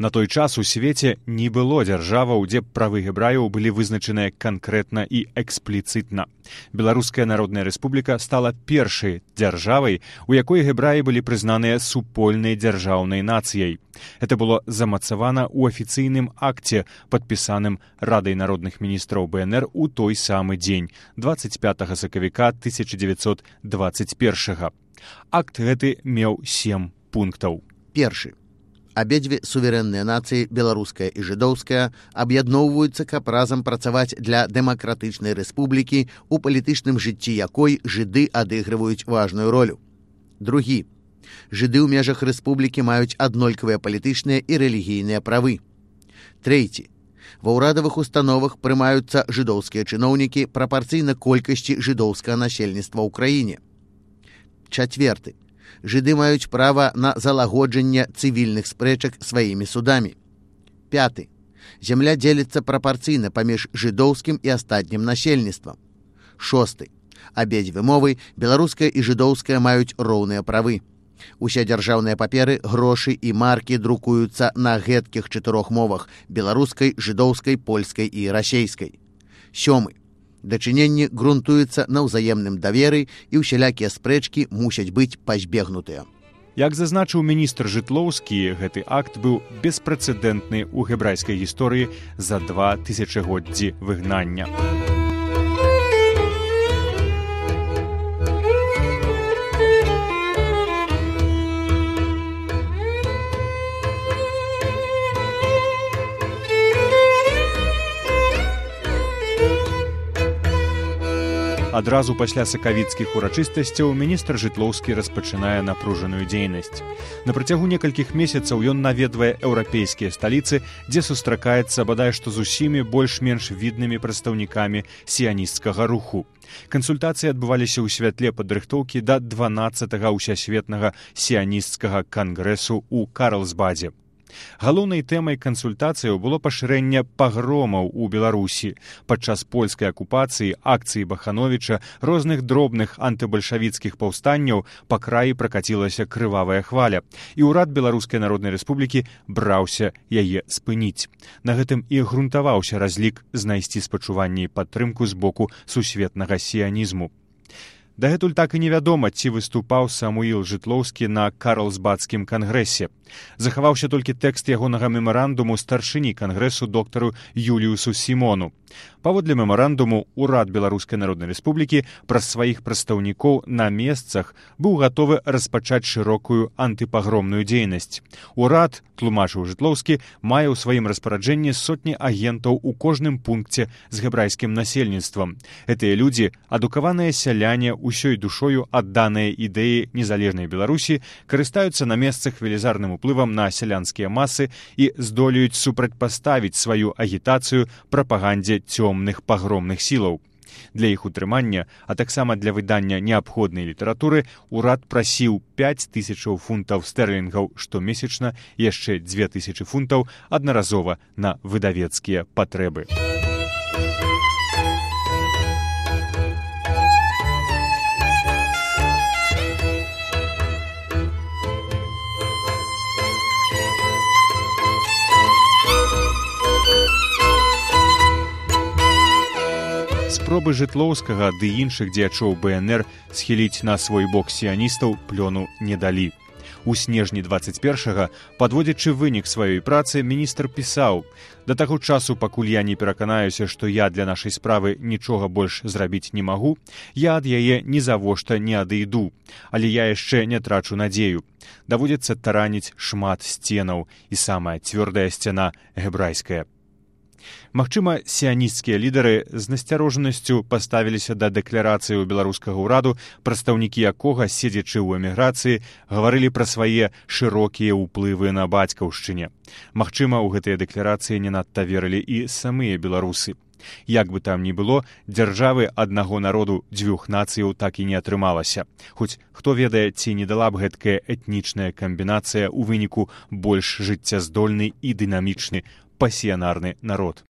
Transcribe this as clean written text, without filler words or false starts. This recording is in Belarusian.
На той час у свеце не было дзяржаваў, дзе правы гебраяў былі вызначаныя канкрэтна і экспліцытна. Беларуская Народная Рэспубліка стала першай дзяржавай, у якой гебраі былі прызнаныя супольнай дзяржаўнай нацыяй. Это было замацавана ў афіцыйным акце, падпісаным Радай народных міністраў БНР у той самы дзень, 25 сакавіка 1921. Акт гэты меў 7 пунктаў. Першы. Абедзве суверэнныя нацыі, беларуская і жыдоўская, аб'ядноўваюцца, каб разам працаваць для дэмакратычнай рэспублікі, у палітычным жыцці якой жыды адыгрываюць важную ролю. Другі. Жыды ў межах рэспублікі маюць аднолькавыя палітычныя і рэлігійныя правы. Трэці. Ва ўрадавых установах прымаюцца жыдоўскія чыноўнікі прапарцыйна колькасці жыдоўскага насельніцтва ў краіне. Чацверты. Жыды маюць права на залагоджанне цывільных спрэчак сваімі судамі. Пяты. Зямля дзеліцца прапарцыйна паміж жыдоўскім і астатнім насельніцтвам. Шосты. Абедзве мовы, беларуская і жыдоўская, маюць роўныя правы. Усе дзяржаўныя паперы, грошы і маркі друкуюцца на гэткіх 4 мовах: беларускай, жыдоўскай, польскай і расейскай. Сёмы. Дачыненні грунтуюцца на ўзаемным даверы, і ўсялякія спрэчкі мусяць быць пазбегнутыя. Як зазначыў міністр Жытлоўскі, гэты акт быў беспрэцэдэнтны ў гебрайскай гісторыі за 2 тысячагоддзі выгнання. Адразу пасля сакавіцкіх урачыстасцяў міністр Жытлоўскі распачынае напружаную дзейнасць. На працягу некалькіх месяцаў ён наведвае еўрапейскія сталіцы, дзе сустракаецца бадай што з усімі больш-менш виднымі прадстаўнікамі сіянісцкага руху. Кансультацыі адбываліся ў святле падрыхтоўкі да 12-га ўсясветнага сіянісцкага кангрэсу ў Карлсбадзе. Галоўнай тэмай кансультацыяў было пашырэнне пагромаў у Беларусі. Падчас польскай акупацыі, акцыі Бахановіча, розных дробных антыбальшавіцкіх паўстанняў па краі пракацілася крывавая хваля, і ўрад Беларускай Народнай Рэспублікі браўся яе спыніць. На гэтым і грунтаваўся разлік знайсці спачуванне і падтрымку з боку сусветнага сіянізму. Дагэтуль так і невядома, ці выступаў Самуіл Жытлоўскі на Карлсбадскім кангрэсе. Захаваўся толькі тэкст ягонага мемарандуму старшыні кангрэсу доктару Юліусу Сімону. Паводле мемарандуму, урад Беларускай Народнай Рэспублікі праз сваіх прадстаўнікоў на месцах быў гатовы распачаць шырокую антыпагромную дзейнасць. Урад, тлумачыў Жытлоўскі, мае ў сваім распараджэнні сотні агентаў у кожным пункце з гебрайскім насельніцтвам. Гэтыя людзі, адукаваныя сяляне, усёй душою адданыя ідэі незалежнай Беларусі, карыстаюцца на месцах велізарным уплывам на сялянскія масы і здолеюць супрацьпаставіць сваю агітацыю прапагандзе цёмных пагромных сілаў. Для іх утрымання, а таксама для выдання неабходнай літаратуры, урад прасіў 5000 фунтаў стэрлінгаў штомесячна, яшчэ 2000 фунтаў аднаразова на выдавецкія патрэбы. Спробы Жытлоўскага ды іншых дзеячоў БНР схіліць на свой бок сіяністаў плёну не далі. У снежні 21-га, падводзячы вынік сваёй працы, міністр пісаў: «Да таго часу, пакуль я не пераканаюся, што я для нашай справы нічога больш зрабіць не магу, я ад яе нізавошта не адыйду, але я яшчэ не трачу надзею. Даводзіцца тараніць шмат сценаў, і самая цвёрдая сцяна гебрайская». Магчыма, сіянісцкія лідары з насцярожанасцю паставіліся да дэкларацыі ў беларускага ўраду, прадстаўнікі якога, седзячы ў эміграцыі, гаварылі пра свае шырокія ўплывы на бацькаўшчыне. Магчыма, у гэтыя дэкларацыі не надта верылі і самыя беларусы. Як бы там ні было, дзяржавы аднаго народу дзвюх нацыяў так і не атрымалася. Хоць хто ведае, ці не дала б гэткая этнічная камбінацыя ў выніку больш жыццяздольны і дынамічны пасіянарны народ.